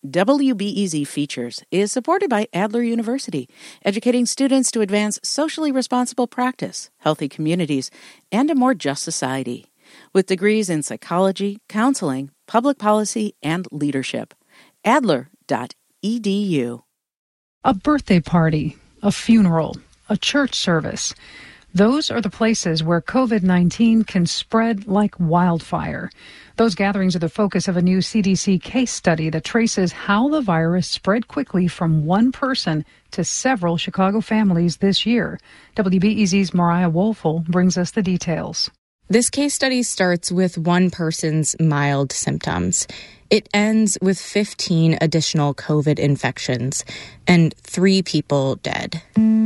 WBEZ Features is supported by Adler University, educating students to advance socially responsible practice, healthy communities, and a more just society. With degrees in psychology, counseling, public policy, and leadership. Adler.edu. A birthday party, a funeral, a church service. Those are the places where COVID-19 can spread like wildfire. Those gatherings are the focus of a new CDC case study that traces how the virus spread quickly from one person to several Chicago families this year. WBEZ's Mariah Woelfel brings us the details. This case study starts with one person's mild symptoms. It ends with 15 additional COVID infections and 3 people dead.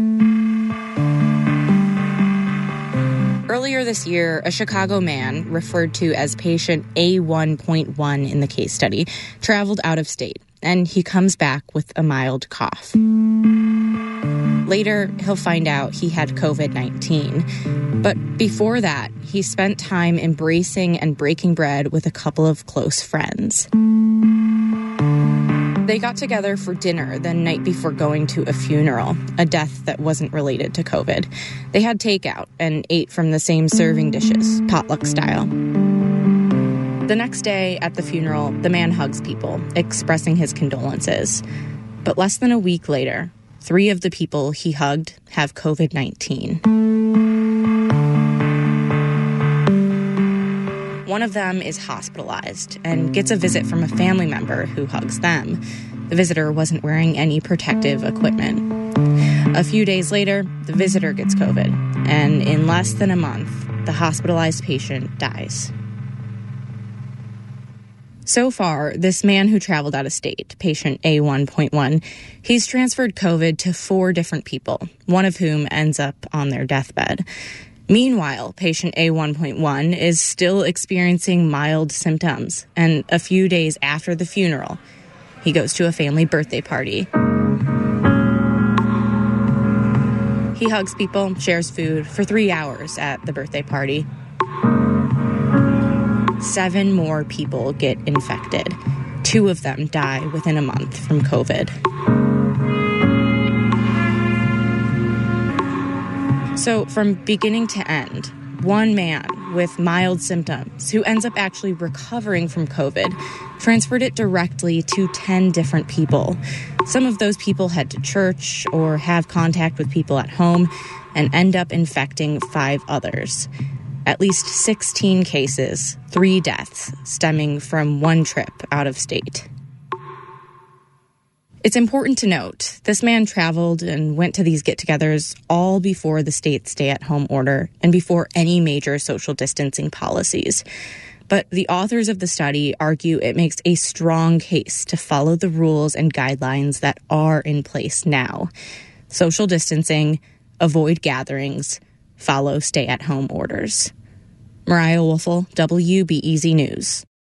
Earlier this year, a Chicago man, referred to as patient A1.1 in the case study, traveled out of state, and he comes back with a mild cough. Later, he'll find out he had COVID-19. But before that, he spent time embracing and breaking bread with a couple of close friends. They got together for dinner the night before going to a funeral, a death that wasn't related to COVID. They had takeout and ate from the same serving dishes, potluck style. The next day at the funeral, the man hugs people, expressing his condolences. But less than a week later, 3 of the people he hugged have COVID-19. One of them is hospitalized and gets a visit from a family member who hugs them. The visitor wasn't wearing any protective equipment. A few days later, the visitor gets COVID, and in less than a month, the hospitalized patient dies. So far, this man who traveled out of state, patient A1.1, he's transferred COVID to 4 different people, one of whom ends up on their deathbed. Meanwhile, patient A1.1 is still experiencing mild symptoms, and a few days after the funeral, he goes to a family birthday party. He hugs people, shares food for 3 hours at the birthday party. 7 more people get infected. 2 of them die within a month from COVID. So from beginning to end, one man with mild symptoms who ends up actually recovering from COVID transferred it directly to 10 different people. Some of those people head to church or have contact with people at home and end up infecting 5 others. At least 16 cases, 3 deaths stemming from one trip out of state. It's important to note, this man traveled and went to these get-togethers all before the state's stay-at-home order and before any major social distancing policies. But the authors of the study argue it makes a strong case to follow the rules and guidelines that are in place now. Social distancing, avoid gatherings, follow stay-at-home orders. Mariah Woelfel, WBEZ News.